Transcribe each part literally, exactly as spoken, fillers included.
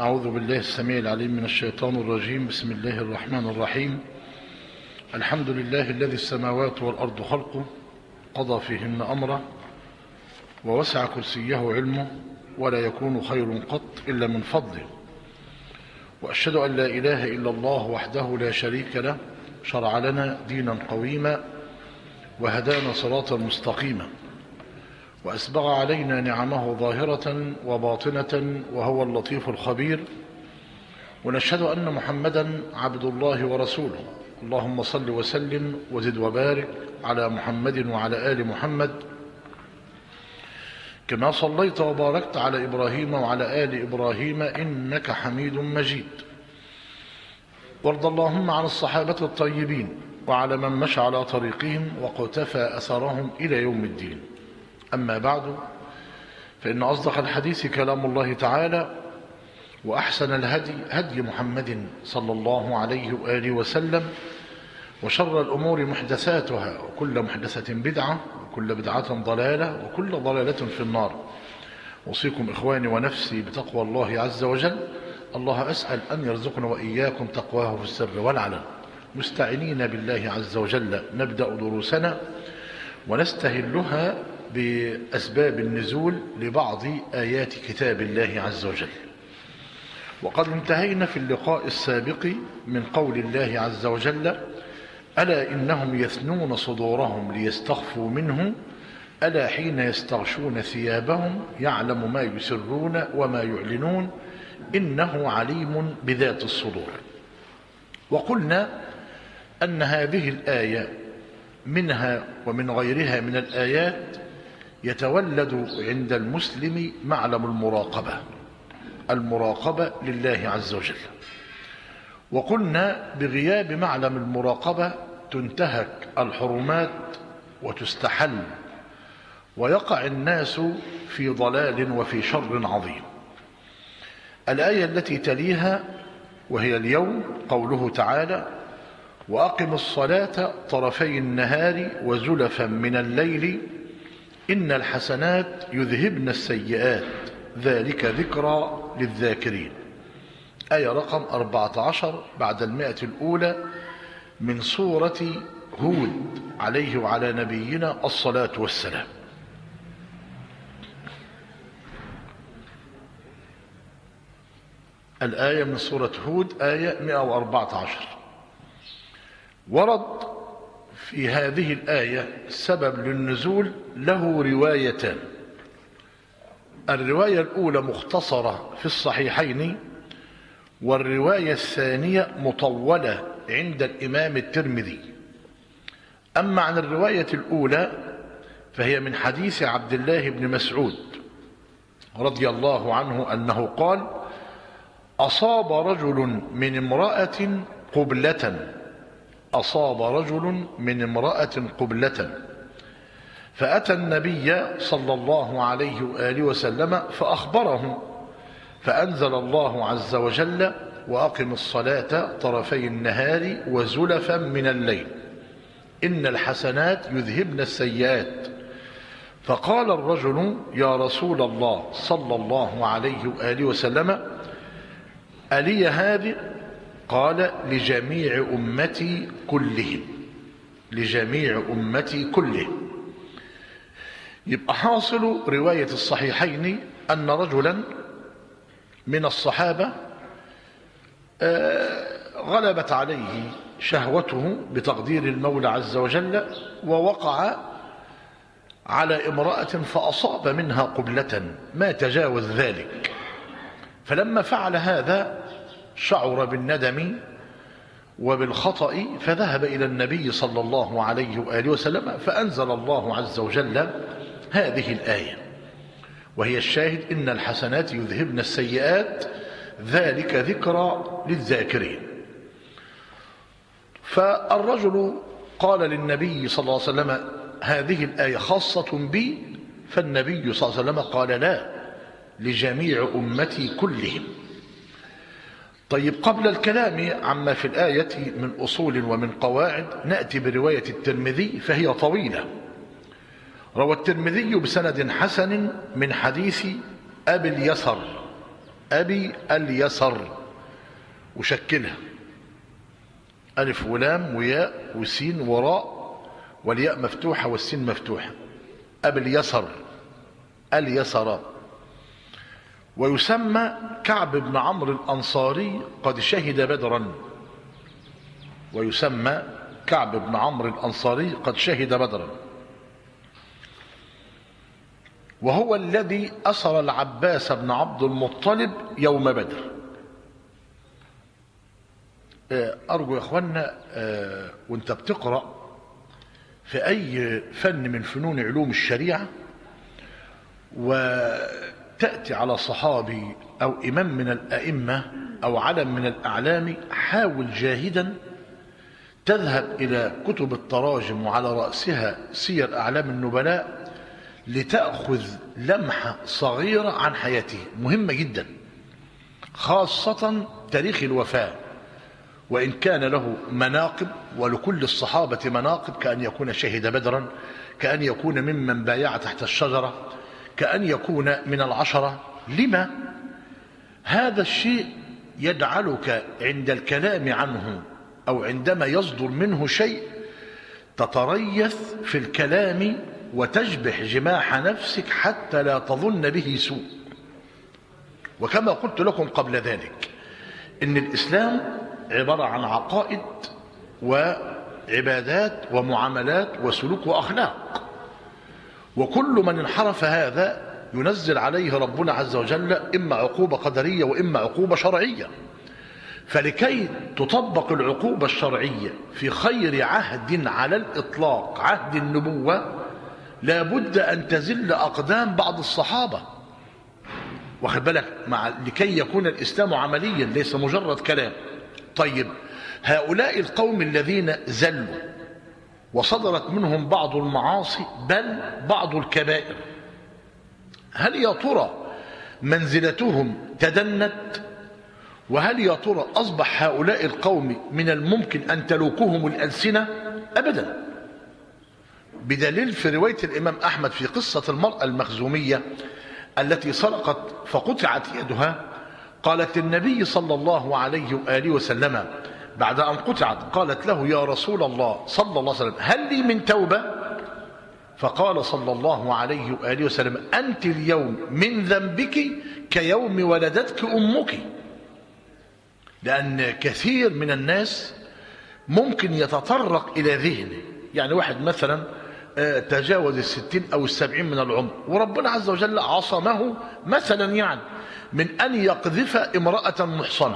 أعوذ بالله السميع العليم من الشيطان الرجيم. بسم الله الرحمن الرحيم. الحمد لله الذي السماوات والأرض خلقه قضى فيهن أمره ووسع كرسيه علمه ولا يكون خير قط إلا من فضله، وأشهد أن لا إله إلا الله وحده لا شريك له شرع لنا دينا قويما وهدانا صراطا مستقيما، وأسبغ علينا نعمه ظاهرة وباطنة وهو اللطيف الخبير، ونشهد أن محمدا عبد الله ورسوله. اللهم صل وسلم وزد وبارك على محمد وعلى آل محمد كما صليت وباركت على إبراهيم وعلى آل إبراهيم إنك حميد مجيد. وارض اللهم عن الصحابة الطيبين وعلى من مشى على طريقهم وقتفى أثرهم إلى يوم الدين. أما بعد، فإن أصدق الحديث كلام الله تعالى، وأحسن الهدي هدي محمد صلى الله عليه وآله وسلم، وشر الأمور محدثاتها وكل محدثة بدعة وكل بدعة ضلالة وكل ضلالة في النار. أوصيكم إخواني ونفسي بتقوى الله عز وجل. الله أسأل أن يرزقنا وإياكم تقواه في السر والعلن. مستعينين بالله عز وجل نبدأ دروسنا ونستهلها بأسباب النزول لبعض آيات كتاب الله عز وجل. وقد انتهينا في اللقاء السابق من قول الله عز وجل: ألا إنهم يثنون صدورهم ليستخفوا منه ألا حين يستغشون ثيابهم يعلم ما يسرون وما يعلنون إنه عليم بذات الصدور. وقلنا أن هذه الآية منها ومن غيرها من الآيات يتولد عند المسلم معلم المراقبة، المراقبة لله عز وجل. وقلنا بغياب معلم المراقبة تنتهك الحرمات وتستحل ويقع الناس في ضلال وفي شر عظيم. الآية التي تليها وهي اليوم قوله تعالى: وأقم الصلاة طرفي النهار وزلفا من الليل إن الحسنات يذهبن السيئات ذلك ذكرى للذاكرين. آية رقم أربعة عشر بعد المائة الأولى من سورة هود عليه وعلى نبينا الصلاة والسلام. الآية من سورة هود آية مائة وأربعة عشر. ورد في هذه الآية سبب للنزول له روايتان. الرواية الأولى مختصرة في الصحيحين، والرواية الثانية مطولة عند الإمام الترمذي. أما عن الرواية الأولى فهي من حديث عبد الله بن مسعود رضي الله عنه أنه قال: أصاب رجل من امرأة قبلة أصاب رجل من امرأة قبلة فأتى النبي صلى الله عليه وآله وسلم فأخبره، فأنزل الله عز وجل: وأقم الصلاة طرفي النهار وزلفا من الليل إن الحسنات يذهبن السيئات. فقال الرجل: يا رسول الله صلى الله عليه وآله وسلم ألي هذه؟ قال: لجميع أمتي كلهم، لجميع أمتي كلهم. يبقى حاصل رواية الصحيحين أن رجلا من الصحابة غلبت عليه شهوته بتقدير المولى عز وجل، ووقع على امرأة فأصاب منها قبلة ما تجاوز ذلك. فلما فعل هذا شعر بالندم وبالخطأ، فذهب إلى النبي صلى الله عليه وآله وسلم، فأنزل الله عز وجل هذه الآية وهي الشاهد: إن الحسنات يذهبن السيئات ذلك ذكرى للذاكرين. فالرجل قال للنبي صلى الله عليه وسلم: هذه الآية خاصة بي؟ فالنبي صلى الله عليه وسلم قال: لا، لجميع أمتي كلهم. طيب، قبل الكلام عما في الآية من أصول ومن قواعد نأتي برواية الترمذي فهي طويلة. روى الترمذي بسند حسن من حديث أبي اليسر أبي اليسر، وشكلها ألف ولام وياء وسين وراء، والياء مفتوحة والسين مفتوحة. أبي اليسر، اليسر. ويسمى كعب بن عمرو الأنصاري قد شهد بدرا، ويسمى كعب بن عمرو الأنصاري قد شهد بدرا، وهو الذي أسر العباس بن عبد المطلب يوم بدر. أرجو يا أخوانا وانت بتقرأ في أي فن من فنون علوم الشريعة وتأتي على صحابي أو إمام من الأئمة أو علم من الأعلام، حاول جاهدا تذهب إلى كتب التراجم وعلى رأسها سير أعلام النبلاء لتأخذ لمحة صغيرة عن حياته، مهمة جدا، خاصة تاريخ الوفاة، وإن كان له مناقب، ولكل الصحابة مناقب، كأن يكون شهد بدرا، كأن يكون ممن بايع تحت الشجرة، كأن يكون من العشرة. لما؟ هذا الشيء يجعلك عند الكلام عنه أو عندما يصدر منه شيء تتريث في الكلام وتجبح جماح نفسك حتى لا تظن به سوء. وكما قلت لكم قبل ذلك إن الإسلام عبارة عن عقائد وعبادات ومعاملات وسلوك وأخلاق، وكل من انحرف هذا ينزل عليه ربنا عز وجل إما عقوبة قدرية وإما عقوبة شرعية. فلكي تطبق العقوبة الشرعية في خير عهد على الإطلاق، عهد النبوة، لا بد أن تزل أقدام بعض الصحابة، واخد بالك، مع لكي يكون الإسلام عمليا ليس مجرد كلام. طيب، هؤلاء القوم الذين زلوا وصدرت منهم بعض المعاصي بل بعض الكبائر، هل يا ترى منزلتهم تدنت؟ وهل يا ترى أصبح هؤلاء القوم من الممكن أن تلوكهم الألسنة؟ أبدا، بدليل في رواية الإمام أحمد في قصة المرأة المخزومية التي سرقت فقطعت يدها، قالت النبي صلى الله عليه وآله وسلم بعد أن قطعت، قالت له يا رسول الله صلى الله عليه وسلم هل لي من توبة؟ فقال صلى الله عليه وآله وسلم أنت اليوم من ذنبك كيوم ولدتك أمك. لأن كثير من الناس ممكن يتطرق إلى ذهنه، يعني واحد مثلا تجاوز الستين أو السبعين من العمر وربنا عز وجل عصمه مثلا يعني من أن يقذف امرأة محصنة،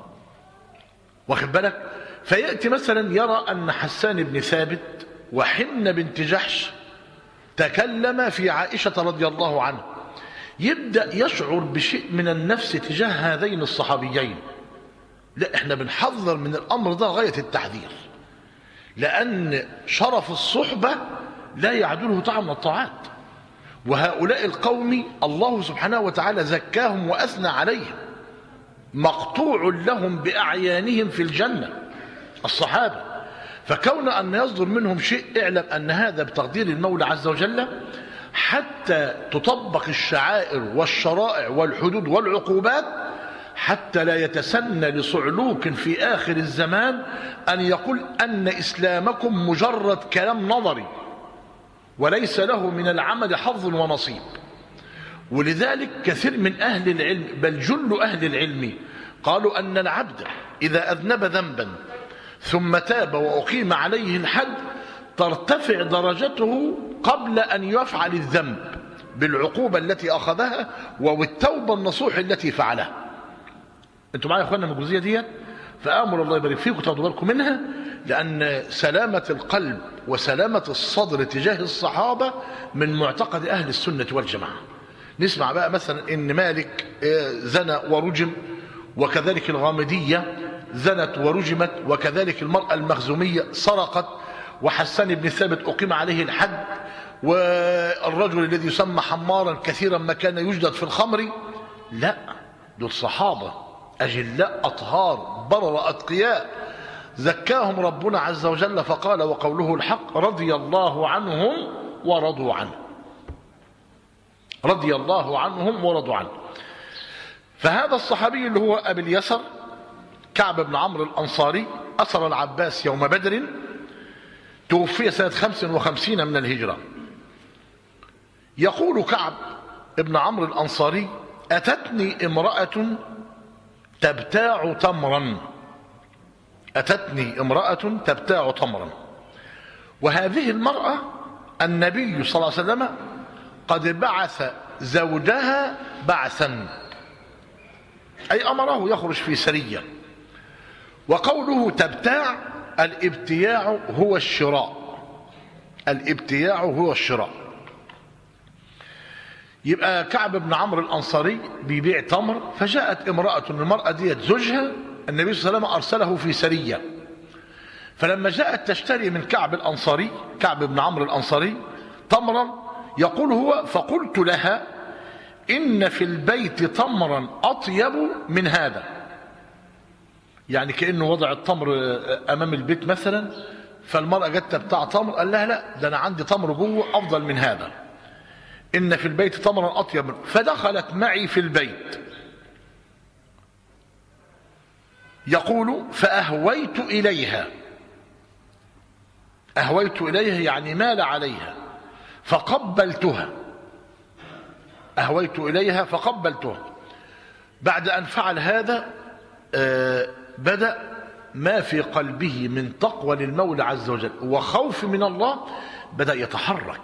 واخد بالك، فيأتي مثلا يرى أن حسان بن ثابت وحنة بنت جحش تكلم في عائشة رضي الله عنها، يبدأ يشعر بشيء من النفس تجاه هذين الصحابيين. لا، احنا بنحذر من الأمر ده غاية التحذير، لأن شرف الصحبة لا يعدله طعم الطاعات. وهؤلاء القوم الله سبحانه وتعالى زكاهم وأثنى عليهم، مقطوع لهم بأعيانهم في الجنة الصحابة. فكون أن يصدر منهم شيء اعلم أن هذا بتقدير المولى عز وجل، حتى تطبق الشعائر والشرائع والحدود والعقوبات، حتى لا يتسنى لصعلوك في آخر الزمان أن يقول أن إسلامكم مجرد كلام نظري وليس له من العمل حظ ونصيب. ولذلك كثير من أهل العلم بل جل أهل العلم قالوا أن العبد إذا أذنب ذنبا ثم تاب وأقيم عليه الحد ترتفع درجته قبل أن يفعل الذنب بالعقوبة التي أخذها وبالتوبة النصوح التي فعلها. أنتم معايا يا أخوانا من الجزئية ديت؟ فآمر الله يبارك فيكم تاخدوا بالكم منها، لأن سلامة القلب وسلامة الصدر تجاه الصحابة من معتقد أهل السنة والجماعة. نسمع بقى مثلا إن مالك زنى ورجم، وكذلك الغامدية زنت ورجمت، وكذلك المرأة المخزومية سرقت، وحسان بن ثابت أقيم عليه الحد، والرجل الذي يسمى حمارا كثيرا ما كان يجلد في الخمر. لا، دول صحابة أجلاء أطهار برر أتقياء زكاهم ربنا عز وجل، فقال وقوله الحق رضي الله عنهم ورضوا عنه، رضي الله عنهم ورضوا عنه. فهذا الصحابي اللي هو أبي اليسر كعب بن عمرو الأنصاري أسر العباس يوم بدر، توفي سنة خمس وخمسين من الهجرة. يقول كعب بن عمرو الأنصاري: أتتني امرأة تبتاع تمرا أتتني امرأة تبتاع تمرا وهذه المرأة النبي صلى الله عليه وسلم قد بعث زوجها بعثا، أي أمره يخرج في سرية. وقوله تبتاع، الابتياع هو الشراء، الابتياع هو الشراء. يبقى كعب بن عمرو الأنصاري بيبيع تمر، فجاءت امرأة، المرأة ديت زوجها النبي صلى الله عليه وسلم أرسله في سرية، فلما جاءت تشتري من كعب الأنصاري كعب بن عمرو الأنصاري تمرا، يقول هو: فقلت لها إن في البيت تمرا أطيب من هذا. يعني كأنه وضع التمر أمام البيت مثلا، فالمرأة جت بتاع تمر، قال لها: لا، ده أنا عندي تمر جوه أفضل من هذا، إن في البيت تمرا أطيب منه. فدخلت معي في البيت، يقول: فأهويت إليها، أهويت إليها يعني مال عليها، فقبلتها، أهويت إليها فقبلتها. بعد أن فعل هذا آه بدأ ما في قلبه من تقوى للمولى عز وجل وخوف من الله بدأ يتحرك.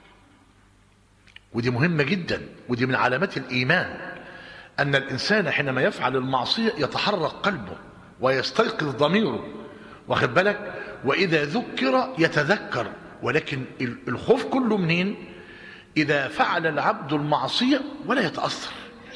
ودي مهمة جدا، ودي من علامات الإيمان، أن الإنسان حينما يفعل المعصية يتحرك قلبه ويستيقظ ضميره، واخد بالك؟ وإذا ذكر يتذكر. ولكن الخوف كله منين؟ إذا فعل العبد المعصية ولا يتأثر،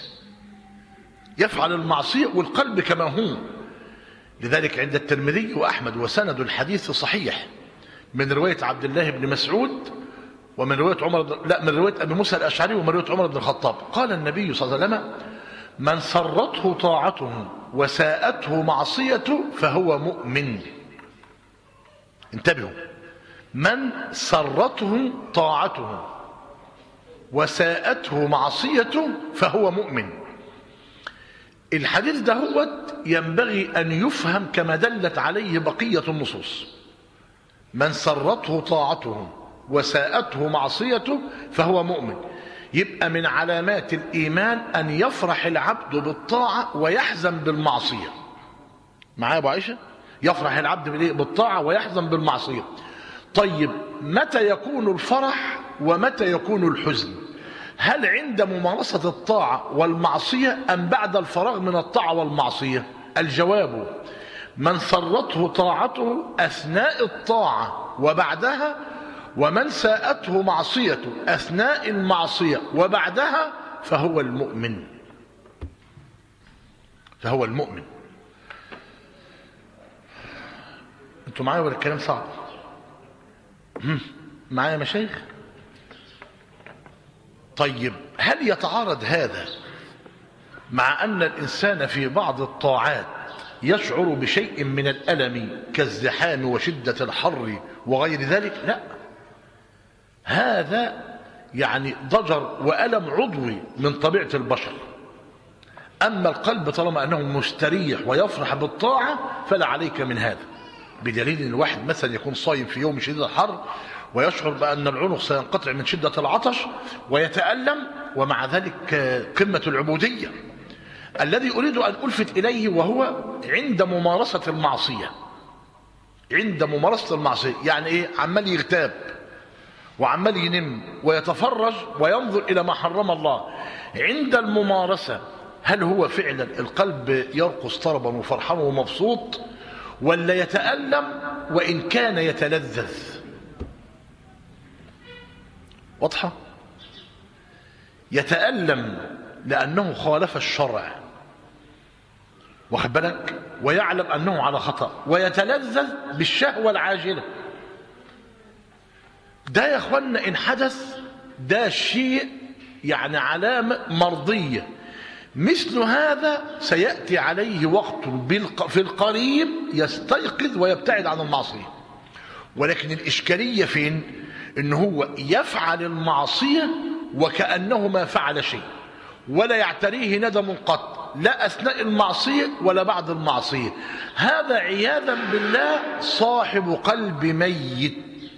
يفعل المعصية والقلب كما هو. لذلك عند الترمذي وأحمد وسند الحديث صحيح من رواية عبد الله بن مسعود ومن رواية عمر، لا، من رواية أبي موسى الأشعري ومن رواية عمر بن الخطاب، قال النبي صلى الله عليه وسلم: من سرته طاعته وساءته معصيته فهو مؤمن. انتبهوا، من سرته طاعته وساءته معصيته فهو مؤمن. الحديث ده هو ينبغي أن يفهم كما دلت عليه بقية النصوص. من سرته طاعته وساءته معصيته فهو مؤمن. يبقى من علامات الإيمان أن يفرح العبد بالطاعة ويحزن بالمعصية. معايا أبو عائشة؟ يفرح العبد بالطاعة ويحزن بالمعصية. طيب، متى يكون الفرح ومتى يكون الحزن؟ هل عند ممارسة الطاعة والمعصية أم بعد الفراغ من الطاعة والمعصية؟ الجواب: من سرته طاعته أثناء الطاعة وبعدها، ومن ساءته معصيته أثناء المعصية وبعدها، فهو المؤمن، فهو المؤمن. انتوا معايا ولا الكلام صعب؟ معايا مشايخ؟ طيب، هل يتعارض هذا مع أن الإنسان في بعض الطاعات يشعر بشيء من الألم كالزحام وشدة الحر وغير ذلك؟ لا، هذا يعني ضجر وألم عضوي من طبيعة البشر. أما القلب طالما أنه مستريح ويفرح بالطاعة فلا عليك من هذا. بدليل أن الواحد مثلا يكون صايم في يوم شديد الحر ويشعر بأن العنق سينقطع من شدة العطش ويتألم، ومع ذلك قمة العبودية. الذي أريد أن ألفت إليه وهو عند ممارسة المعصية، عند ممارسة المعصية يعني إيه؟ عمال يغتاب وعمال ينم ويتفرج وينظر إلى ما حرم الله. عند الممارسة هل هو فعلا القلب يرقص طربا وفرحان ومبسوط، ولا يتألم وإن كان يتلذذ؟ واضحة؟ يتألم لأنه خالف الشرع، واخد بالك، ويعلم أنه على خطأ، ويتلذذ بالشهوة العاجلة. ده يا اخوانا إن حدث ده شيء يعني علامة مرضية. مثل هذا سيأتي عليه وقت في القريب يستيقظ ويبتعد عن المعصية. ولكن الإشكالية فين؟ إن هو يفعل المعصية وكأنه ما فعل شيء ولا يعتريه ندم قط، لا أثناء المعصية ولا بعد المعصية. هذا عياذا بالله صاحب قلب ميت،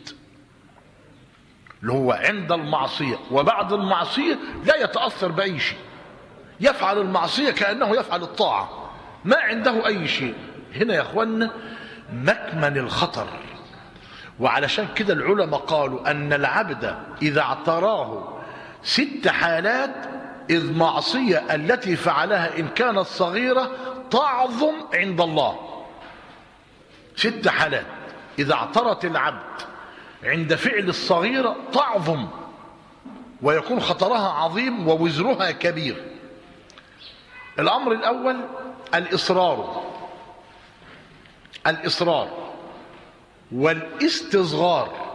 اللي هو عند المعصية وبعد المعصية لا يتأثر بأي شيء، يفعل المعصية كأنه يفعل الطاعة، ما عنده أي شيء. هنا يا أخوانا مكمن الخطر. وعلشان كده العلماء قالوا أن العبد إذا اعتراه ست حالات، إذ معصية التي فعلها إن كانت صغيرة تعظم عند الله. ست حالات إذا اعترت العبد عند فعل الصغيرة تعظم ويكون خطرها عظيم ووزرها كبير. الأمر الأول الإصرار، الإصرار والاستصغار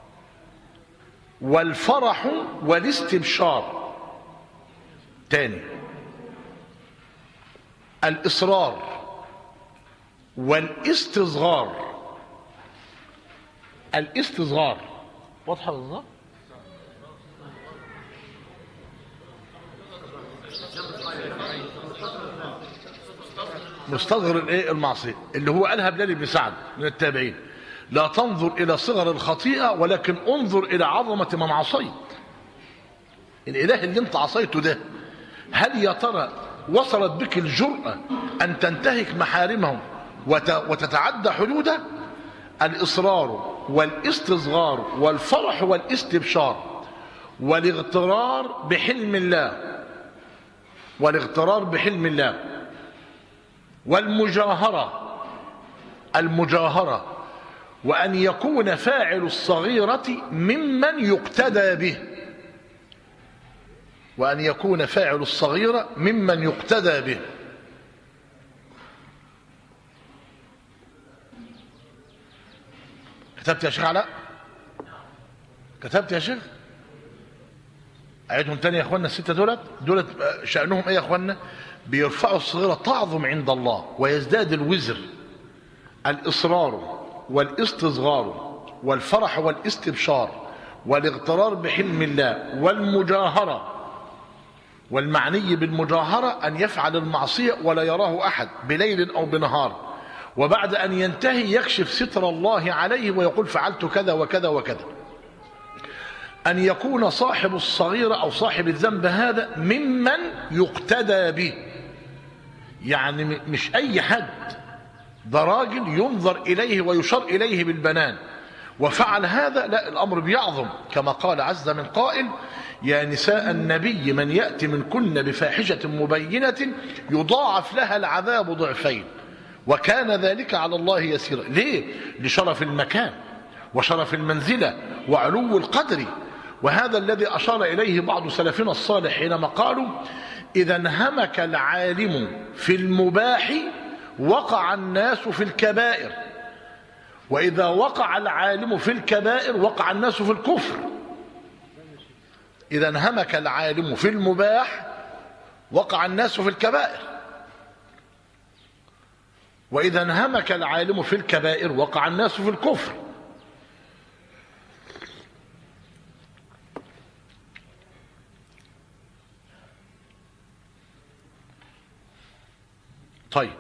والفرح والاستبشار. تاني، الإصرار والاستصغار. الاستصغار واضحة بالظبط؟ مستصغر الايه؟ المعصيه، اللي هو قالها بلال بن سعد من التابعين: لا تنظر الى صغر الخطيئه ولكن انظر الى عظمه من عصيت. الاله اللي انت عصيته ده، هل يا ترى وصلت بك الجرأة ان تنتهك محارمه وتتعدى حدوده؟ الإصرار والاستصغار والفرح والاستبشار والاغترار بحلم الله، والاغترار بحلم الله والمجاهرة، المجاهرة وأن يكون فاعل الصغيرة ممن يقتدى به، وأن يكون فاعل الصغيرة ممن يقتدى به. كتبت يا شيخ علاء؟ كتبت يا شيخ؟ أعيدهم تاني يا أخوانا. الستة دولت دولت شأنهم إيه يا أخوانا؟ بيرفعوا الصغيرة تعظم عند الله ويزداد الوزر: الإصرار والاستصغار والفرح والاستبشار والاغترار بحلم الله والمجاهرة. والمعني بالمجاهرة أن يفعل المعصية ولا يراه أحد بليل أو بنهار، وبعد أن ينتهي يكشف ستر الله عليه ويقول فعلت كذا وكذا وكذا. أن يكون صاحب الصغيرة أو صاحب الذنب هذا ممن يقتدى به، يعني مش أي حد، ده راجل ينظر إليه ويشار إليه بالبنان وفعل هذا، لا، الأمر بيعظم، كما قال عز من قائل: يا نساء النبي من يأتي منكن بفاحشة مبينة يضاعف لها العذاب ضعفين وكان ذلك على الله يسيرا. ليه؟ لشرف المكان وشرف المنزلة وعلو القدر. وهذا الذي أشار إليه بعض سلفنا الصالح حينما قالوا: إذا انهمك العالم في المباح وقع الناس في الكبائر، وإذا وقع العالم في الكبائر وقع الناس في الكفر. إذا انهمك العالم في المباح وقع الناس في الكبائر، وإذا انهمك العالم في الكبائر وقع الناس في الكفر. طيب،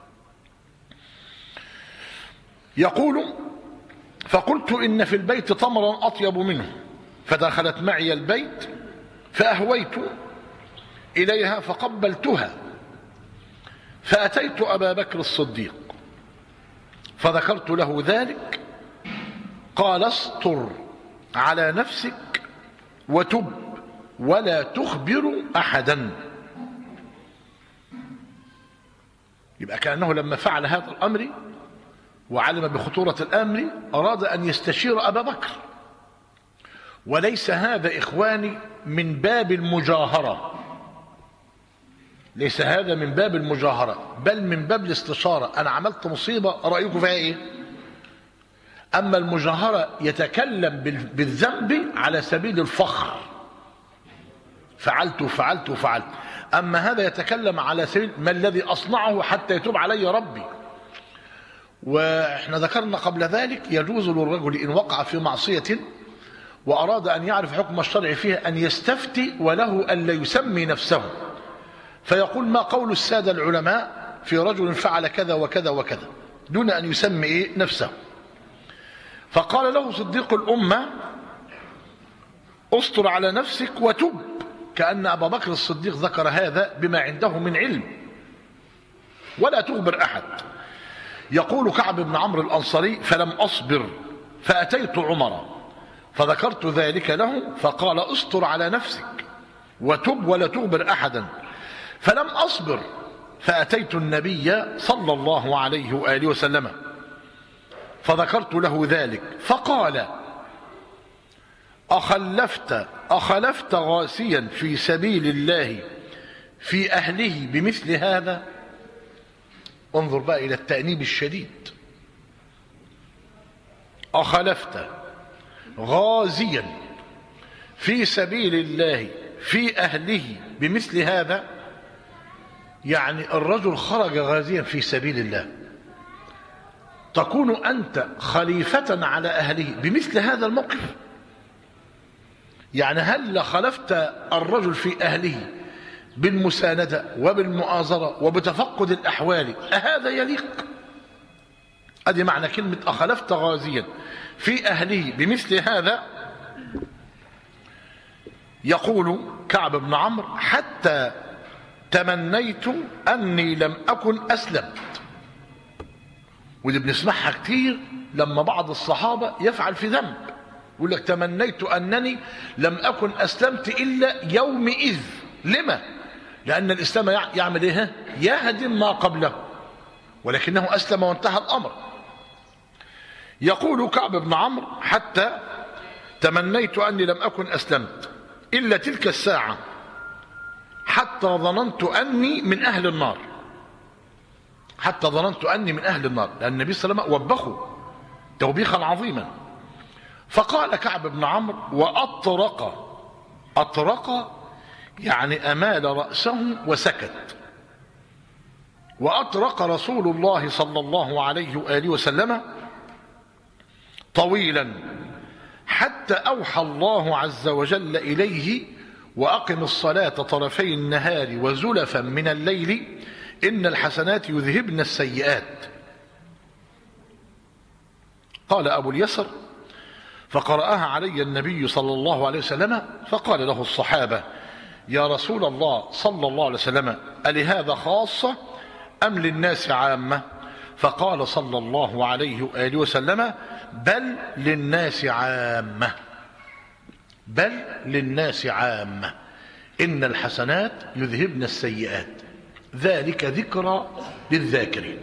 يقول: فقلت إن في البيت تمرا أطيب منه، فدخلت معي البيت فأهويت إليها فقبلتها، فأتيت أبا بكر الصديق فذكرت له ذلك، قال: استر على نفسك وتب ولا تخبر أحدا. يبقى كأنه لما فعل هذا الأمر وعلم بخطورة الأمر أراد أن يستشير أبا بكر. وليس هذا إخواني من باب المجاهرة، ليس هذا من باب المجاهرة، بل من باب الاستشارة. أنا عملت مصيبة، رأيكم فيها إيه؟ أما المجاهرة يتكلم بالذنب على سبيل الفخر، فعلت وفعلت وفعلت. أما هذا يتكلم على سبيل ما الذي أصنعه حتى يتوب علي ربي. وإحنا ذكرنا قبل ذلك يجوز للرجل إن وقع في معصية وأراد أن يعرف حكم الشرع فيها أن يستفتي، وله أن لا يسمي نفسه، فيقول ما قول السادة العلماء في رجل فعل كذا وكذا وكذا دون أن يسمي إيه نفسه. فقال له صديق الأمة أسطر على نفسك وتب، كأن أبا بكر الصديق ذكر هذا بما عنده من علم، ولا تخبر أحد. يقول كعب بن عمرو الأنصاري فلم أصبر فأتيت عمر فذكرت ذلك له فقال أسطر على نفسك وتب ولا تخبر أحدا. فلم أصبر فأتيت النبي صلى الله عليه وآله وسلم فذكرت له ذلك فقال أخلفت أخلفت غاسيا في سبيل الله في أهله بمثل هذا. انظر بقى إلى التأنيب الشديد. أخلفت غازيا في سبيل الله في أهله بمثل هذا، يعني الرجل خرج غازيا في سبيل الله، تكون أنت خليفة على أهله بمثل هذا الموقف؟ يعني هل خلفت الرجل في أهله بالمساندة وبالمؤازرة وبتفقد الأحوال؟ أهذا يليق؟ أدي معنى كلمة أخلفت غازيا في أهله بمثل هذا. يقول كعب بن عمرو حتى تمنيت أني لم أكن أسلمت. ودي بنسمعها كتير لما بعض الصحابة يفعل في ذنب، يقول لك تمنيت أنني لم أكن أسلمت إلا يومئذ. لما؟ لأن الإسلام يعمل إيه؟ يهدم ما قبله، ولكنه أسلم وانتهى الأمر. يقول كعب بن عمرو حتى تمنيت أني لم أكن أسلمت إلا تلك الساعة حتى ظننت أني من أهل النار، حتى ظننت أني من أهل النار، لأن النبي صلى الله عليه وسلم وبخه توبيخا عظيما. فقال كعب بن عمرو وأطرق، أطرق يعني أمال رأسه وسكت. وأطرق رسول الله صلى الله عليه وآله وسلم طويلا حتى أوحى الله عز وجل إليه وأقم الصلاة طرفي النهار وزلفا من الليل إن الحسنات يذهبن السيئات. قال أبو اليسر فقرأها علي النبي صلى الله عليه وسلم فقال له الصحابة يا رسول الله صلى الله عليه وسلم ألهذا خاصة أم للناس عامة؟ فقال صلى الله عليه وآله وسلم بل للناس عامة، بل للناس عامة، إن الحسنات يذهبن السيئات ذلك ذكرى للذاكرين.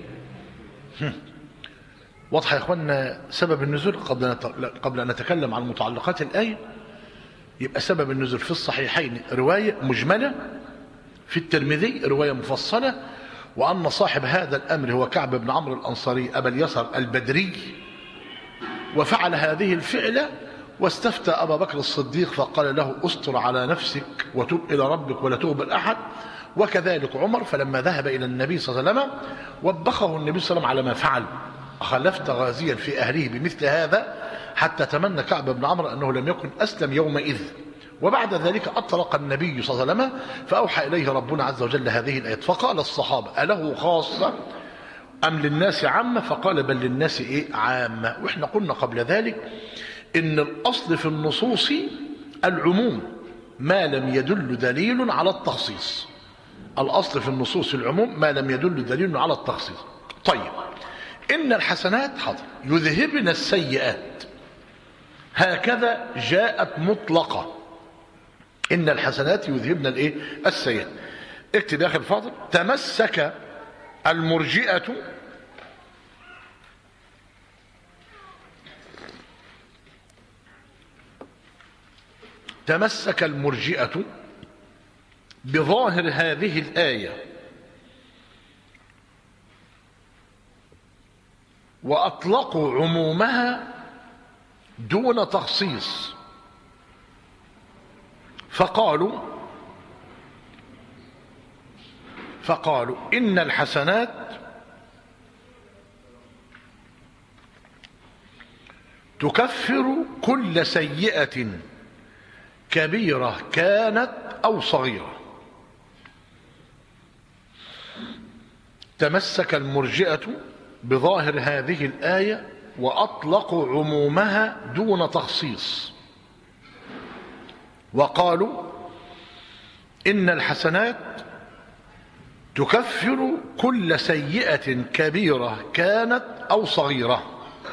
واضح يا اخوانا سبب النزول؟ قبل قبل ان نتكلم عن متعلقات الآية، يبقى سبب النزول في الصحيحين رواية مجملة، في الترمذي رواية مفصلة، وأن صاحب هذا الأمر هو كعب بن عمرو الأنصاري أبا اليسر البدري، وفعل هذه الفعلة واستفتى أبا بكر الصديق فقال له أستر على نفسك وتب إلى ربك ولا تغبر أحد. وكذلك عمر فلما ذهب إلى النبي صلى الله عليه وسلم وبخه النبي صلى الله عليه وسلم على ما فعل، أخلفت غازيا في أهله بمثل هذا، حتى تمنى كعب بن عمرو أنه لم يكن أسلم يومئذ. وبعد ذلك أطلق النبي صلى الله عليه وسلم فأوحى إليه ربنا عز وجل هذه الآيات. فقال الصحابة أله خاصة أم للناس عامة؟ فقال بل للناس إيه؟ عامة. وإحنا قلنا قبل ذلك إن الأصل في النصوص العموم ما لم يدل دليل على التخصيص. الأصل في النصوص العموم ما لم يدل دليل على التخصيص. طيب إن الحسنات حاضر يذهبن السيئات، هكذا جاءت مطلقة، إن الحسنات يذهبن الإيه؟ السيئات. اكتب يا أخي الفاضل تمسك المرجئة تمسك المرجئة بظاهر هذه الآية وأطلقوا عمومها دون تخصيص، فقالوا فقالوا إن الحسنات تكفر كل سيئة كبيرة كانت أو صغيرة. تمسك المرجئة بظاهر هذه الآية وأطلقوا عمومها دون تخصيص، وقالوا إن الحسنات تكفر كل سيئة كبيرة كانت أو صغيرة،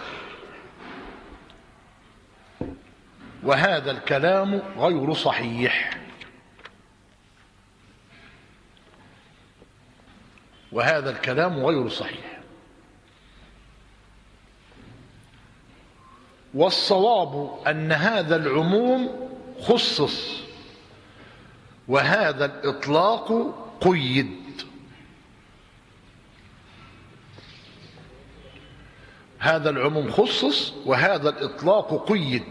وهذا الكلام غير صحيح، وهذا الكلام غير صحيح. والصواب أن هذا العموم خصص، وهذا الإطلاق قيد. هذا العموم خصص وهذا الإطلاق قيد.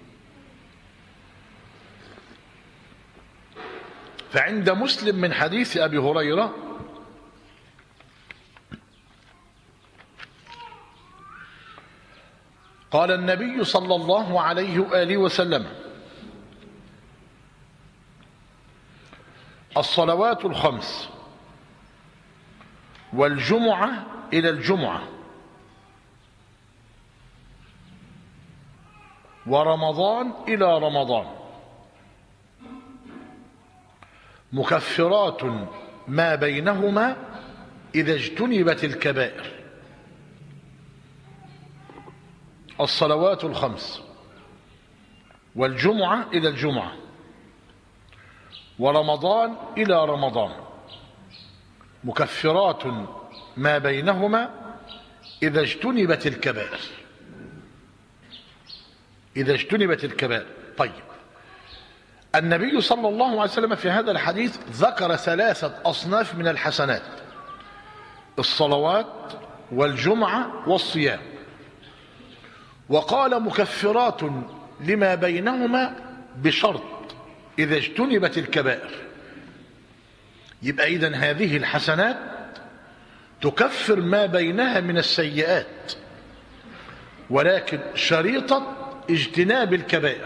فعند مسلم من حديث أبي هريرة قال النبي صلى الله عليه وآله وسلم: الصلوات الخمس والجمعة إلى الجمعة ورمضان إلى رمضان مكفرات ما بينهما إذا اجتنبت الكبائر. الصلوات الخمس والجمعة إلى الجمعة ورمضان إلى رمضان مكفرات ما بينهما إذا اجتنبت الكبائر. إذا اجتنبت الكبائر. طيب، النبي صلى الله عليه وسلم في هذا الحديث ذكر ثلاثة أصناف من الحسنات: الصلوات والجمعة والصيام، وقال مكفرات لما بينهما بشرط إذا اجتنبت الكبائر. يبقى إذن هذه الحسنات تكفر ما بينها من السيئات، ولكن شريطة اجتناب الكبائر.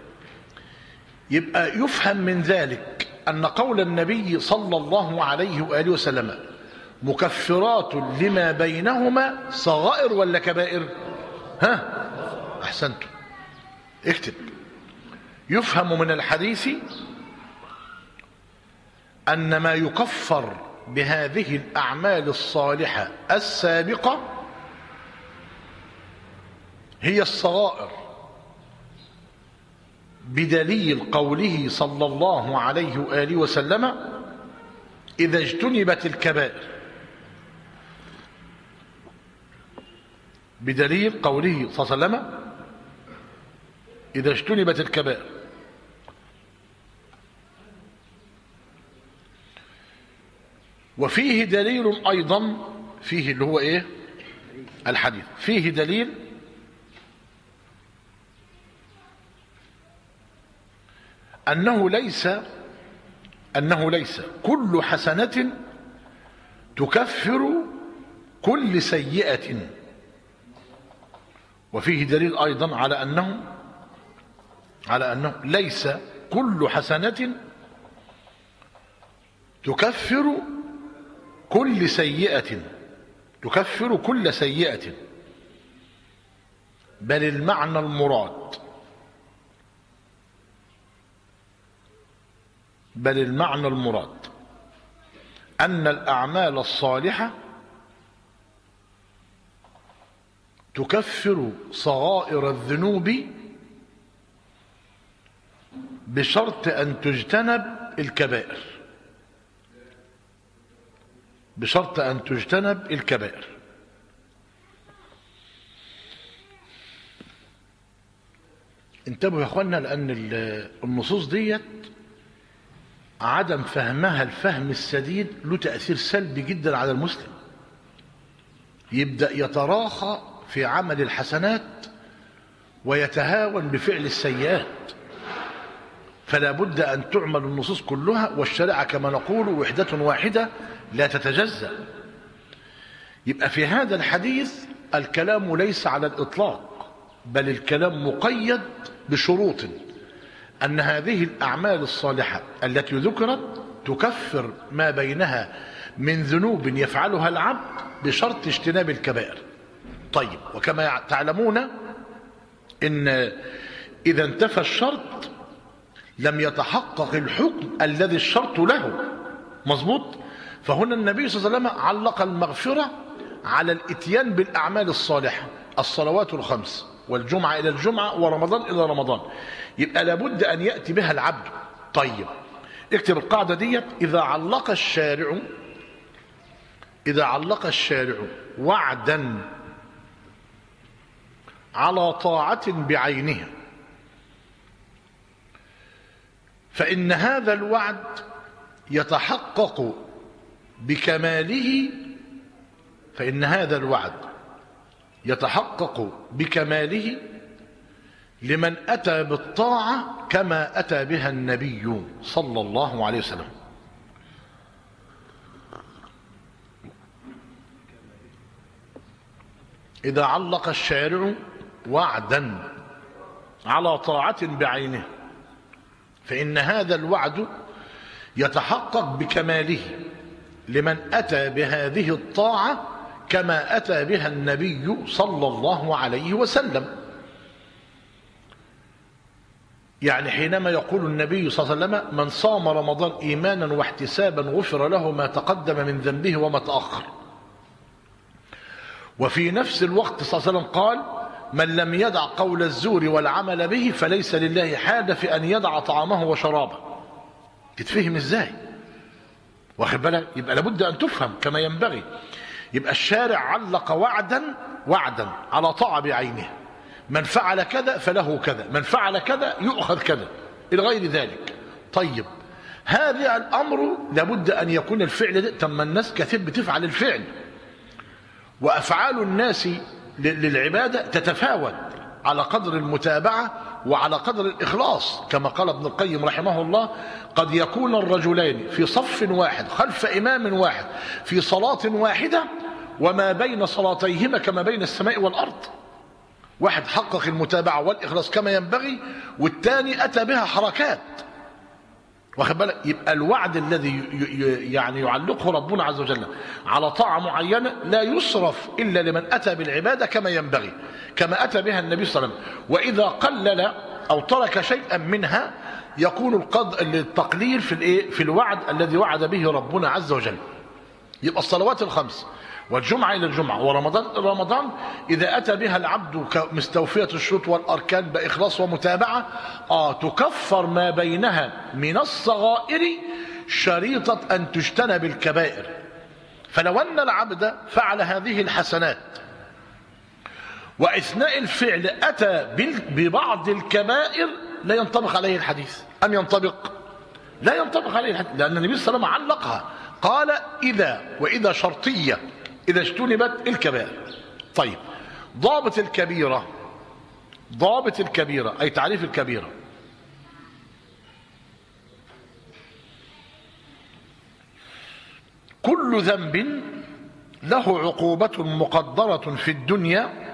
يبقى يفهم من ذلك أن قول النبي صلى الله عليه وآله وسلم مكفرات لما بينهما صغائر ولا كبائر؟ ها؟ أحسنتم، اكتب. يفهم من الحديث أن ما يكفر بهذه الأعمال الصالحة السابقة هي الصغائر، بدليل قوله صلى الله عليه وآله وسلم: إذا اجتنبت الكبائر. بدليل قوله صلى الله عليه وسلم: إذا اجتنبت الكبائر. وفيه دليل أيضا، فيه اللي هو إيه؟ الحديث فيه دليل أنه ليس أنه ليس كل حسنة تكفر كل سيئة. وفيه دليل أيضا على أنه على أنه ليس كل حسنة تكفر كل سيئة تكفر كل سيئة، بل المعنى المراد بل المعنى المراد أن الأعمال الصالحة تكفر صغائر الذنوب بشرط أن تجتنب الكبائر بشرط أن تجتنب الكبائر. انتبهوا يا اخوانا، لأن النصوص ديت عدم فهمها الفهم السديد له تأثير سلبي جدا على المسلم. يبدأ يتراخى في عمل الحسنات ويتهاون بفعل السيئات. فلا بد أن تعمل النصوص كلها، والشريعة كما نقول وحدة واحدة لا تتجزأ. يبقى في هذا الحديث الكلام ليس على الإطلاق، بل الكلام مقيد بشروط، أن هذه الأعمال الصالحة التي ذكرت تكفر ما بينها من ذنوب يفعلها العبد بشرط اجتناب الكبائر. طيب، وكما تعلمون إن إذا انتفى الشرط لم يتحقق الحكم الذي الشرط له. مظبوط؟ فهنا النبي صلى الله عليه وسلم علق المغفرة على الاتيان بالأعمال الصالحة، الصلوات الخمس والجمعة إلى الجمعة ورمضان إلى رمضان، يبقى لابد أن يأتي بها العبد. طيب، اكتب القاعدة ديت: إذا علق الشارع إذا علق الشارع وعدا على طاعة بعينها، فإن هذا الوعد يتحقق بكماله فإن هذا الوعد يتحقق بكماله لمن أتى بالطاعة كما أتى بها النبي صلى الله عليه وسلم. إذا علق الشارع وعدا على طاعة بعينه، فإن هذا الوعد يتحقق بكماله لمن أتى بهذه الطاعة كما أتى بها النبي صلى الله عليه وسلم. يعني حينما يقول النبي صلى الله عليه وسلم: من صام رمضان إيمانا واحتسابا غفر له ما تقدم من ذنبه وما تأخر. وفي نفس الوقت صلى الله عليه وسلم قال: من لم يدع قول الزور والعمل به فليس لله حاجة في أن يدع طعامه وشرابه. تتفهم ازاي؟ واخد بالك؟ يبقى لابد أن تفهم كما ينبغي. يبقى الشارع علق وعدا وعدا على طاعة بعينه، من فعل كذا فله كذا، من فعل كذا يؤخذ كذا إلى غير ذلك. طيب، هذا الأمر لابد أن يكون الفعل ده. تم الناس كثير بتفعل الفعل، وأفعال الناس للعبادة تتفاوت على قدر المتابعة وعلى قدر الإخلاص، كما قال ابن القيم رحمه الله: قد يكون الرجلين في صف واحد خلف إمام واحد في صلاة واحدة وما بين صلاتيهما كما بين السماء والأرض. واحد حقق المتابعة والإخلاص كما ينبغي، والثاني أتى بها حركات. واخد بالك؟ يبقى الوعد الذي يعني يعلقه ربنا عز وجل على طاعة معينة لا يصرف إلا لمن أتى بالعبادة كما ينبغي، كما أتى بها النبي صلى الله عليه وسلم. وإذا قلل أو ترك شيئا منها يكون التقليل في الايه في الوعد الذي وعد به ربنا عز وجل. يبقى الصلوات الخمس والجمعة إلى الجمعة ورمضان إلى رمضان إذا أتى بها العبد مستوفية الشروط والأركان بإخلاص ومتابعة آه تكفر ما بينها من الصغائر شريطة أن تجتنب الكبائر. فلو أن العبد فعل هذه الحسنات وأثناء الفعل أتى ببعض الكبائر لا ينطبق عليه الحديث. أم ينطبق؟ لا ينطبق عليه الحديث، لأن النبي صلى الله عليه وسلم علقها، قال: إذا وإذا شرطية إذا اجتنبت الكبائر. طيب، ضابط الكبيرة ضابط الكبيرة أي تعريف الكبيرة: كل ذنب له عقوبة مقدرة في الدنيا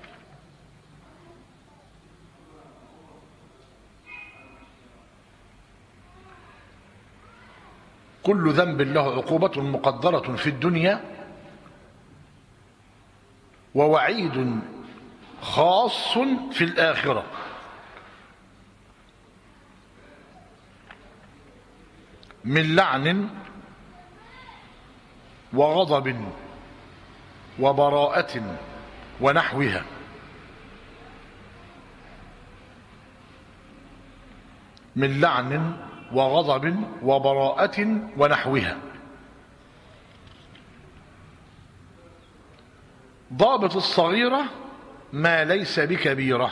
كل ذنب له عقوبة مقدرة في الدنيا ووعيد خاص في الآخرة، من لعن وغضب وبراءة ونحوها. من لعن وغضب وبراءة ونحوها. ضابط الصغيرة ما ليس بكبيرة.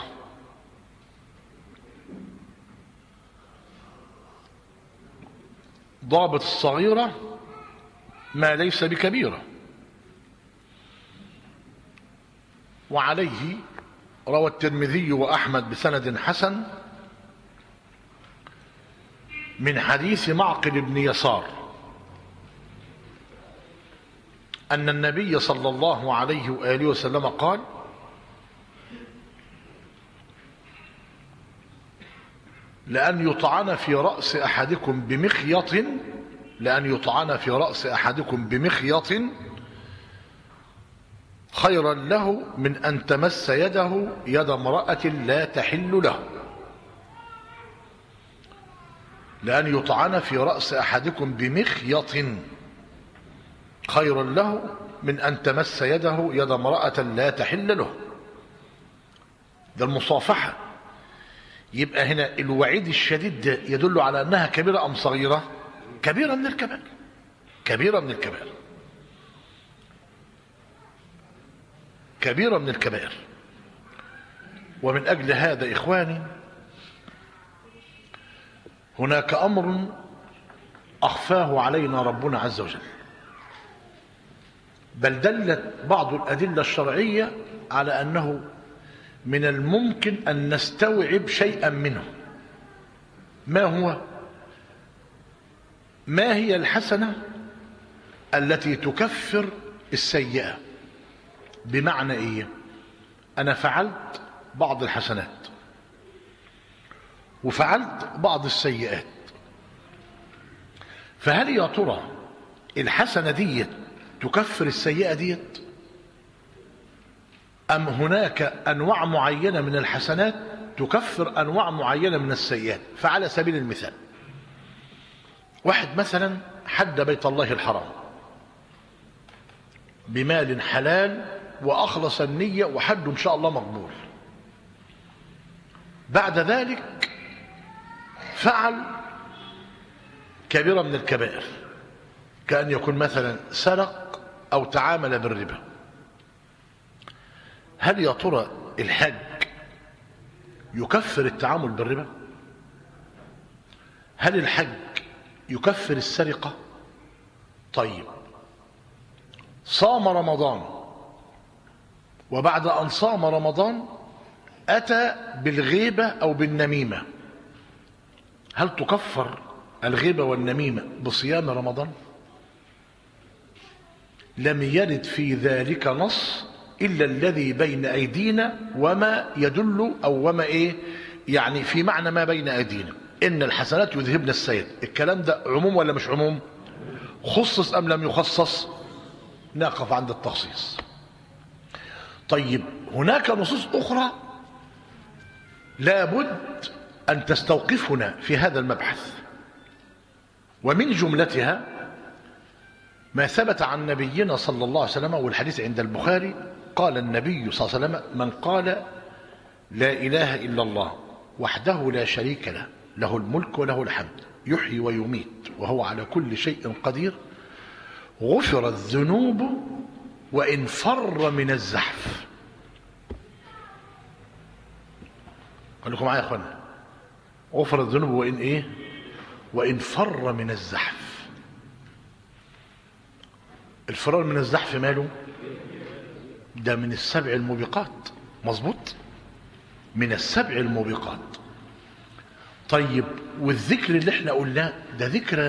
ضابط الصغيرة ما ليس بكبيرة. وعليه روى الترمذي وأحمد بسند حسن من حديث معقل بن يسار أن النبي صلى الله عليه وآله وسلم قال: لأن يطعن في رأس أحدكم بمخيط لأن يطعن في رأس أحدكم بمخيط خيرا له من أن تمس يده يد امرأة لا تحل له. لأن يطعن في رأس أحدكم بمخيط خيرا له من أن تمس يده يد امرأة لا تحل له. ده المصافحة. يبقى هنا الوعيد الشديد ده يدل على أنها كبيرة أم صغيرة؟ كبيرة من الكبائر، كبيرة من الكبائر، كبيرة من الكبائر. ومن أجل هذا إخواني هناك أمر أخفاه علينا ربنا عز وجل، بل دلت بعض الأدلة الشرعية على أنه من الممكن أن نستوعب شيئا منه. ما هو؟ ما هي الحسنة التي تكفر السيئة؟ بمعنى إيه؟ أنا فعلت بعض الحسنات وفعلت بعض السيئات، فهل يا ترى الحسنة دي تكفر السيئة دي، أم هناك أنواع معينة من الحسنات تكفر أنواع معينة من السيئات؟ فعلى سبيل المثال، واحد مثلا حج بيت الله الحرام بمال حلال وأخلص النية وحج إن شاء الله مقبول، بعد ذلك فعل كبيرة من الكبائر، كأن يكون مثلا سرق أو تعامل بالربا. هل يا ترى الحج يكفر التعامل بالربا؟ هل الحج يكفر السرقة؟ طيب، صام رمضان وبعد أن صام رمضان أتى بالغيبة أو بالنميمة، هل تكفر الغيبة والنميمة بصيام رمضان؟ لم يرد في ذلك نص إلا الذي بين أيدينا وما يدل أو وما إيه يعني في معنى ما بين أيدينا، إن الحسنات يذهبن السيئات. الكلام ده عموم ولا مش عموم؟ خصص أم لم يخصص؟ نقف عند التخصيص. طيب، هناك نصوص أخرى لابد أن تستوقفنا في هذا المبحث، ومن جملتها ما ثبت عن نبينا صلى الله عليه وسلم، والحديث عند البخاري، قال النبي صلى الله عليه وسلم: من قال لا إله إلا الله وحده لا شريك له، له الملك وله الحمد، يحيي ويميت وهو على كل شيء قدير، غفرت الذنوب وإن فر من الزحف. قال لكم معايا يا اخوانا، غفرت الذنوب وإن إيه؟ وإن فر من الزحف. الفرار من الزحف ماله؟ ده من السبع الموبقات، مظبوط، من السبع الموبقات. طيب، والذكر اللي احنا قلناه ده ذكر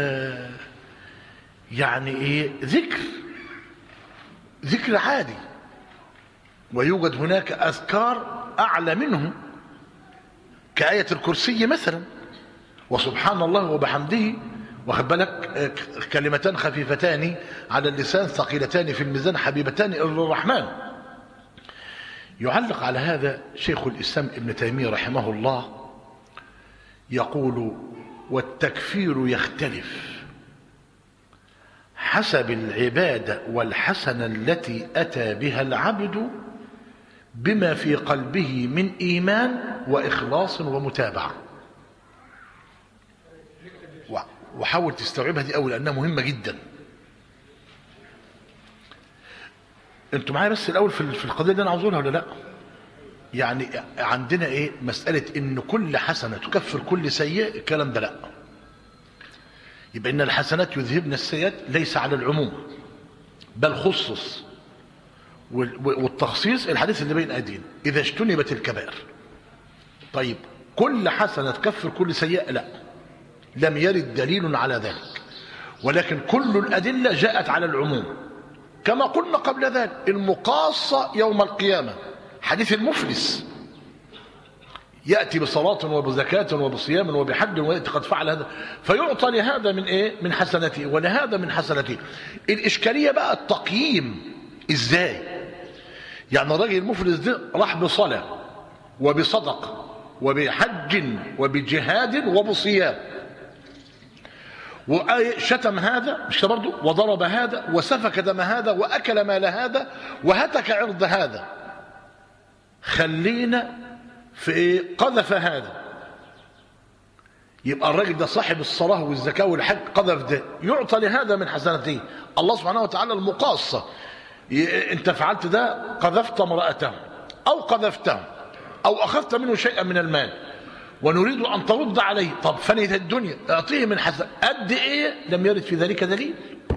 يعني ايه؟ ذكر ذكر عادي، ويوجد هناك اذكار اعلى منه كآية الكرسي مثلا، وسبحان الله وبحمده، واخد بالك، كلمتان خفيفتان على اللسان ثقيلتان في الميزان حبيبتان الى الرحمن. يعلق على هذا شيخ الإسلام ابن تيمية رحمه الله، يقول: والتكفير يختلف حسب العبادة والحسنة التي أتى بها العبد بما في قلبه من إيمان وإخلاص ومتابعة. وحاول تستوعبها دي أول لأنها مهمة جدا. انتوا معايا بس الأول في القضية اللي أنا عاوز أقولها ولا لأ؟ يعني عندنا إيه مسألة إن كل حسنة تكفر كل سيئة، الكلام ده لأ. يبقى إن الحسنات يذهبن السيئات ليس على العموم، بل خصص، والتخصيص الحديث اللي بين أيدينا إذا اجتنبت الكبائر. طيب، كل حسنة تكفر كل سيئة؟ لا، لم يرد دليل على ذلك، ولكن كل الأدلة جاءت على العموم، كما قلنا قبل ذلك. المقاصة يوم القيامة، حديث المفلس يأتي بصلاة وبزكاة وبصيام وبحج ويأتي قد فعل هذا، فيعطى لهذا من إيه؟ من حسنته ولهذا من حسنته. الإشكالية بقى التقييم إزاي؟ يعني الراجل المفلس ده راح بصلاة وبصدقة وبحج وبجهاد وبصيام، وشتم هذا مش برضه، وضرب هذا وسفك دم هذا وأكل مال هذا وهتك عرض هذا. خلينا في إيه؟ قذف هذا، يبقى الراجل ده صاحب الصلاة والزكاة والحج قذف ده، يعطى لهذا من حسناته. الله سبحانه وتعالى المقاصة، انت فعلت ده، قذفت امرأته او قذفته او اخذت منه شيئا من المال ونريد ان ترد عليه، طب فنيت الدنيا، اعطيه من حسن قد ايه؟ لم يرد في ذلك دليل،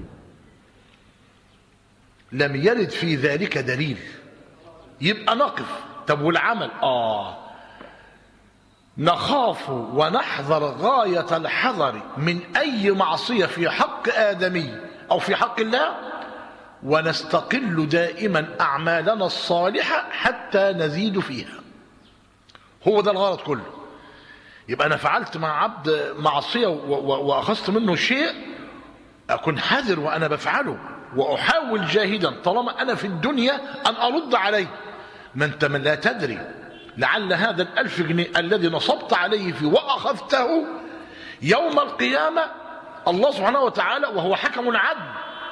لم يرد في ذلك دليل، يبقى نقف. طب والعمل؟ اه نخاف ونحذر غاية الحذر من اي معصية في حق آدمي او في حق الله، ونستقل دائما أعمالنا الصالحة حتى نزيد فيها. هو ده الغرض كله. يبقى أنا فعلت مع عبد معصية وأخذت منه شيء، أكون حذر وأنا بفعله، وأحاول جاهدا طالما أنا في الدنيا أن أرد عليه. ما أنت من لا تدري، لعل هذا الألف جنيه الذي نصبت عليه فيه وأخذته يوم القيامة الله سبحانه وتعالى وهو حكم عدل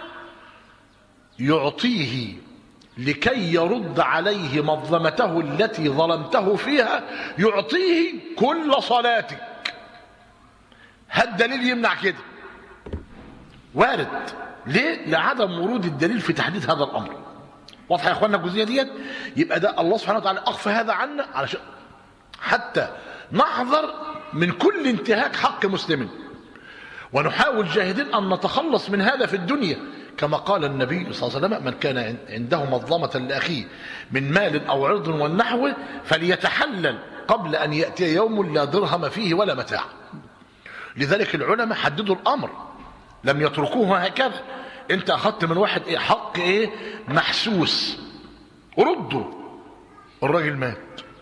يعطيه لكي يرد عليه مظلمته التي ظلمته فيها، يعطيه كل صلاتك. هل الدليل يمنع كده؟ وارد. ليه؟ لعدم ورود الدليل في تحديد هذا الامر. واضح يا اخوانا الجزئيه ديت؟ يبقى ده الله سبحانه وتعالى اخفى هذا عنا علشان حتى نحذر من كل انتهاك حق مسلم، ونحاول جاهدين ان نتخلص من هذا في الدنيا، كما قال النبي صلى الله عليه وسلم: من كان عنده مظلمة لأخيه من مال أو عرض والنحو فليتحلل قبل أن يأتي يوم لا درهم فيه ولا متاع. لذلك العلماء حددوا الأمر، لم يتركوه هكذا. أنت أخذت من واحد إيه؟ حق إيه؟ محسوس، رده. الراجل مات،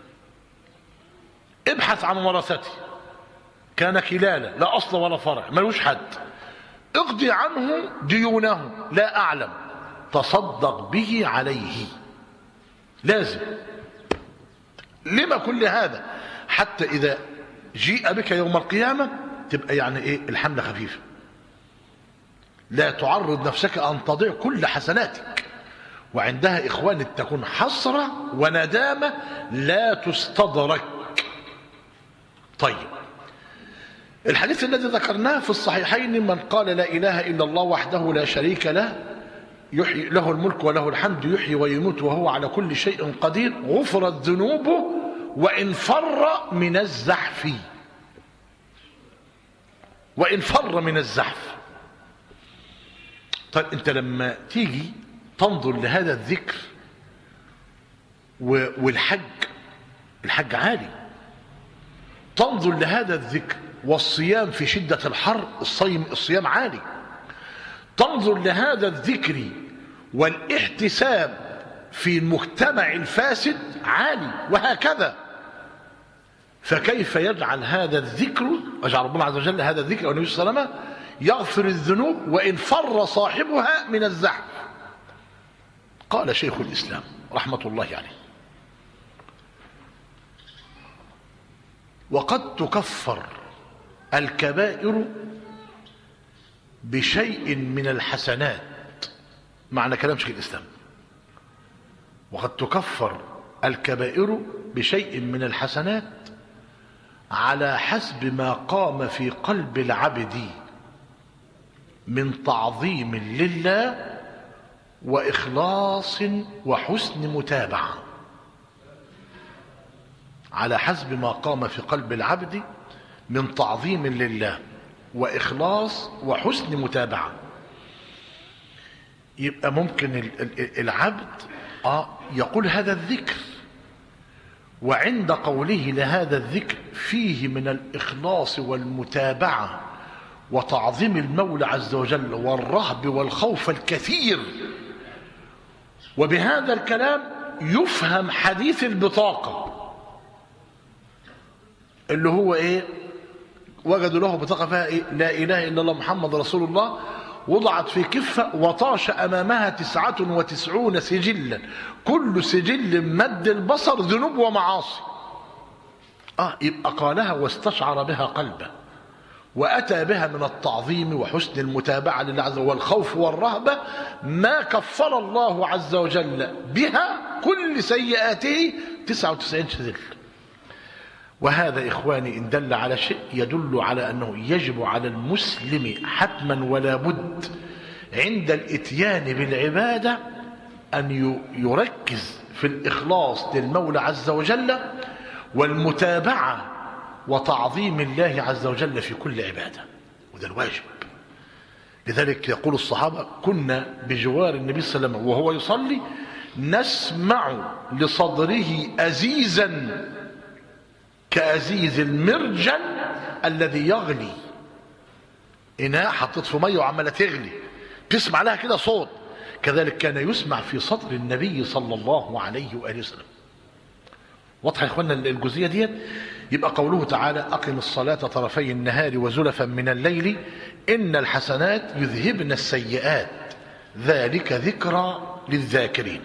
ابحث عن ورثته، كان كلالة لا أصل ولا فرع، ملوش حد، اقضي عنه ديونه، لا أعلم، تصدق به عليه، لازم. لما كل هذا؟ حتى إذا جيء بك يوم القيامة تبقى يعني إيه؟ الحمل خفيفة، لا تعرض نفسك أن تضيع كل حسناتك، وعندها إخوان تكون حسرة وندامة لا تستدرك. طيب، الحديث الذي ذكرناه في الصحيحين: من قال لا إله إلا الله وحده لا شريك له يحيي له الملك وله الحمد يحيي ويموت وهو على كل شيء قدير غفرت ذنوبه وإن فر من الزحف. وإن فر من الزحف. طيب أنت لما تيجي تنظر لهذا الذكر والحج، الحج عالي، تنظر لهذا الذكر والصيام في شدة الحر، الصيام الصيام عالي، تنظر لهذا الذكر والاحتساب في المجتمع الفاسد عالي، وهكذا. فكيف يجعل هذا الذكر، يجعل ربنا عز وجل هذا الذكر والنبي صلى الله عليه وسلم يغفر الذنوب وإن فر صاحبها من الزحف؟ قال شيخ الإسلام رحمة الله عليه: وقد تكفر الكبائر بشيء من الحسنات. معنى كلام شيخ الإسلام: وقد تكفر الكبائر بشيء من الحسنات على حسب ما قام في قلب العبد من تعظيم لله وإخلاص وحسن متابعة. على حسب ما قام في قلب العبد من تعظيم لله وإخلاص وحسن متابعة. يبقى ممكن العبد آه يقول هذا الذكر، وعند قوله لهذا الذكر فيه من الإخلاص والمتابعة وتعظيم المولى عز وجل والرهب والخوف الكثير. وبهذا الكلام يفهم حديث البطاقة، اللي هو ايه؟ وجدوا له بطاقة فيها ايه؟ لا اله الا الله محمد رسول الله، وضعت في كفة وطاش امامها تسعة وتسعون سجلا، كل سجل مد البصر ذنوب ومعاصي. اه يبقى قالها واستشعر بها قلبه، واتى بها من التعظيم وحسن المتابعة لله عز وجل والخوف والرهبة ما كفر الله عز وجل بها كل سيئاته تسعة وتسعين سجل. وهذا إخواني إن دل على شيء يدل على أنه يجب على المسلم حتما ولا بد عند الإتيان بالعبادة أن يركز في الإخلاص للمولى عز وجل والمتابعة وتعظيم الله عز وجل في كل عبادة، وده الواجب. لذلك يقول الصحابة: كنا بجوار النبي صلى الله عليه وسلم وهو يصلي نسمع لصدره أزيزا كأزيز المرجل الذي يغلي. إناء حطيت في مية وعمالة تغلي، تسمع لها كده صوت، كذلك كان يسمع في صدر النبي صلى الله عليه وآله وسلم. واضح يا إخوانا الجزئية ديت؟ يبقى قوله تعالى: أقم الصلاة طرفي النهار وزلفا من الليل إن الحسنات يذهبن السيئات ذلك ذكرى للذاكرين.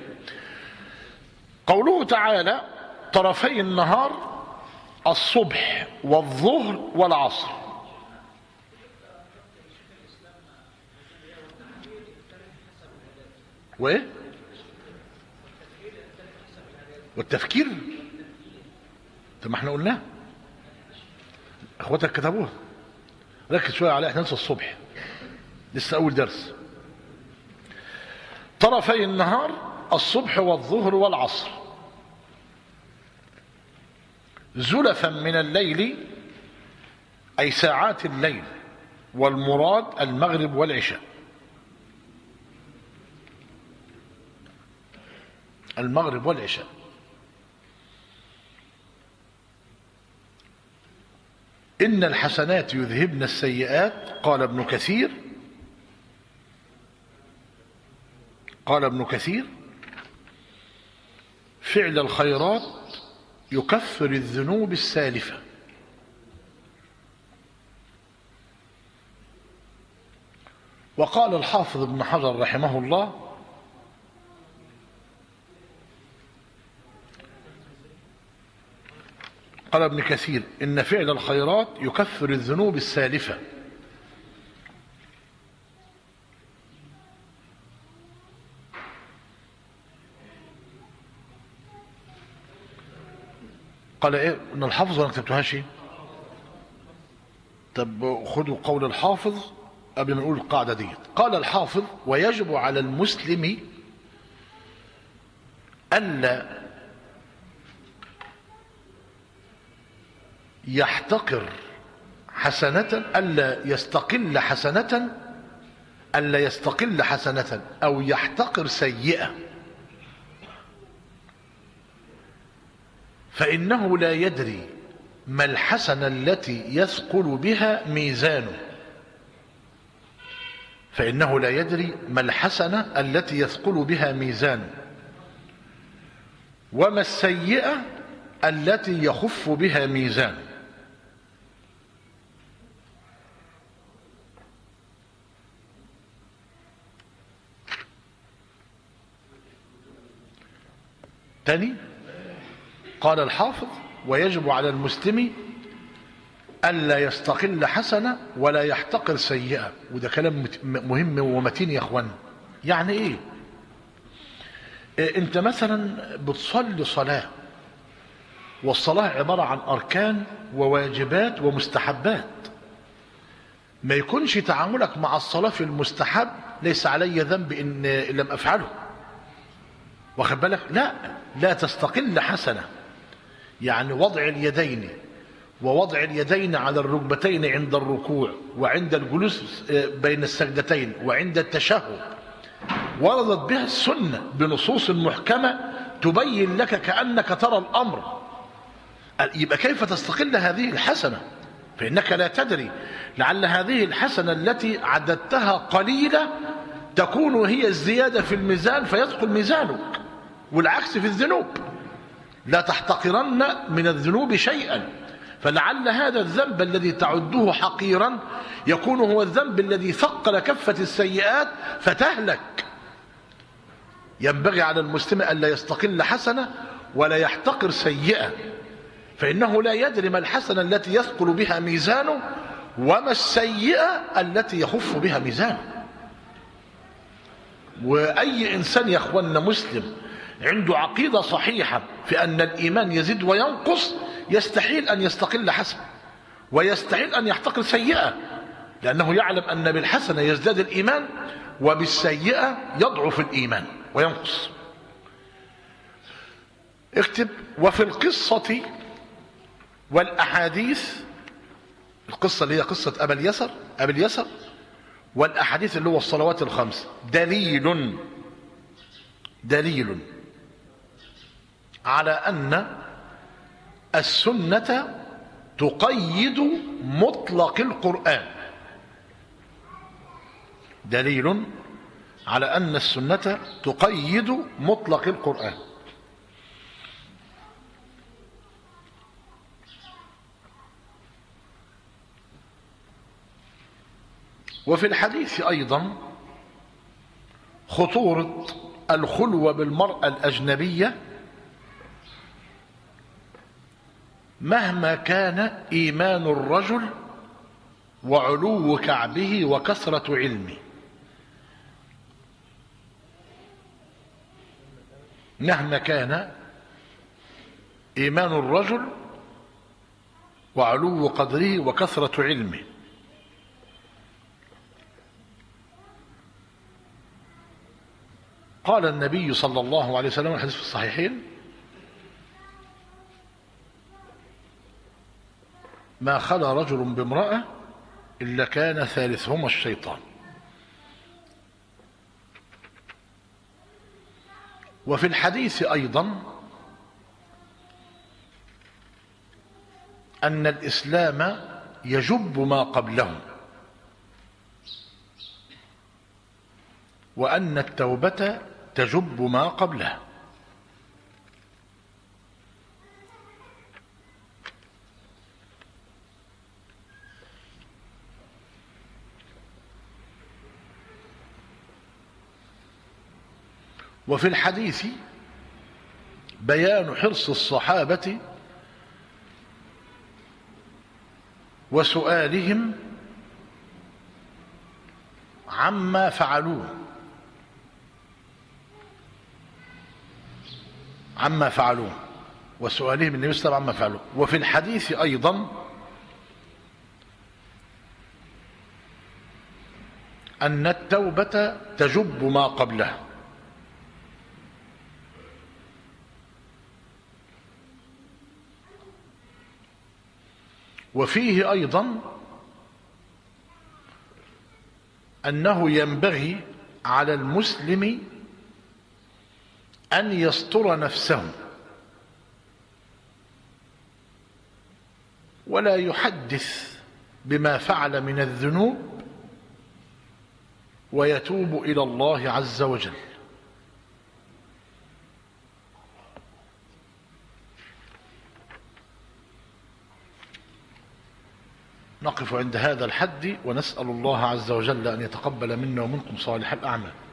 قوله تعالى طرفي النهار الصبح والظهر والعصر. وايه؟ والتفكير. طب ما احنا قلناه، اخواتك كتبوها، ركز شويه عليها، احنا ننسى الصبح، لسه اول درس. طرفي النهار الصبح والظهر والعصر، زلفا من الليل أي ساعات الليل، والمراد المغرب والعشاء. المغرب والعشاء. إن الحسنات يذهبن السيئات. قال ابن كثير قال ابن كثير فعل الخيرات يكفر الذنوب السالفة. وقال الحافظ ابن حجر رحمه الله: قال ابن كثير: إن فعل الخيرات يكفر الذنوب السالفة. قال ايه؟ ان الحافظ ولا كتبتوهاش؟ طب خدوا قول الحافظ قبل ما نقول القاعده دي. قال الحافظ: ويجب على المسلم الا يحتقر حسنة، الا يستقل حسنة الا يستقل حسنة او يحتقر سيئة، فإنه لا يدري ما الحسنة التي يثقل بها ميزانه فإنه لا يدري ما الحسنة التي يثقل بها ميزانه وما السيئة التي يخف بها ميزانه. تاني قال الحافظ: ويجب على المسلم ألا يستقل حسنة ولا يحتقر سيئة. وده كلام مهم ومتين يا اخوان. يعني ايه؟ انت مثلا بتصلي صلاة، والصلاة عبارة عن أركان وواجبات ومستحبات، ما يكونش تعاملك مع الصلاة في المستحب ليس علي ذنب إن لم أفعله، واخد بالك؟ لا لا تستقل حسنة. يعني وضع اليدين ووضع اليدين على الركبتين عند الركوع وعند الجلوس بين السجدتين وعند التشهد وردت بها السنة بنصوص محكمة تبين لك كأنك ترى الأمر. يبقى كيف تستقل هذه الحسنة؟ فإنك لا تدري، لعل هذه الحسنة التي عددتها قليلة تكون هي الزيادة في الميزان فيثقل ميزانك، والعكس في الذنوب. لا تحتقرن من الذنوب شيئا، فلعل هذا الذنب الذي تعده حقيرا يكون هو الذنب الذي ثقل كفة السيئات فتهلك. ينبغي على المسلم ألا يستقل حسنة ولا يحتقر سيئة، فإنه لا يدري ما الحسنة التي يثقل بها ميزانه وما السيئة التي يخف بها ميزانه. وأي إنسان يا أخوانا مسلم عنده عقيدة صحيحة في أن الإيمان يزيد وينقص يستحيل أن يستقل حسنة ويستحيل أن يحتقر سيئة، لأنه يعلم أن بالحسنة يزداد الإيمان وبالسيئة يضعف الإيمان وينقص. اكتب: وفي القصة والأحاديث، القصة اللي هي قصة أبي اليسر أبي اليسر والأحاديث اللي هو الصلوات الخمس دليل دليل على أن السنة تقيد مطلق القرآن. دليل على أن السنة تقيد مطلق القرآن. وفي الحديث أيضا خطورة الخلوة بالمرأة الأجنبية مهما كان إيمان الرجل وعلو كعبه وكثرة علمه. مهما كان إيمان الرجل وعلو قدره وكثرة علمه. قال النبي صلى الله عليه وسلم الحديث في الصحيحين: ما خلا رجل بامرأة إلا كان ثالثهما الشيطان. وفي الحديث أيضا أن الإسلام يجب ما قبله، وأن التوبة تجب ما قبلها. وفي الحديث بيان حرص الصحابة وسؤالهم عما فعلوه عما فعلوه وسؤالهم النبي صلى الله عليه وسلم عما فعلوه. وفي الحديث أيضا أن التوبة تجب ما قبلها. وفيه أيضا أنه ينبغي على المسلم أن يستر نفسه ولا يحدث بما فعل من الذنوب ويتوب إلى الله عز وجل. نقف عند هذا الحد ونسأل الله عز وجل أن يتقبل منا ومنكم صالح الأعمال.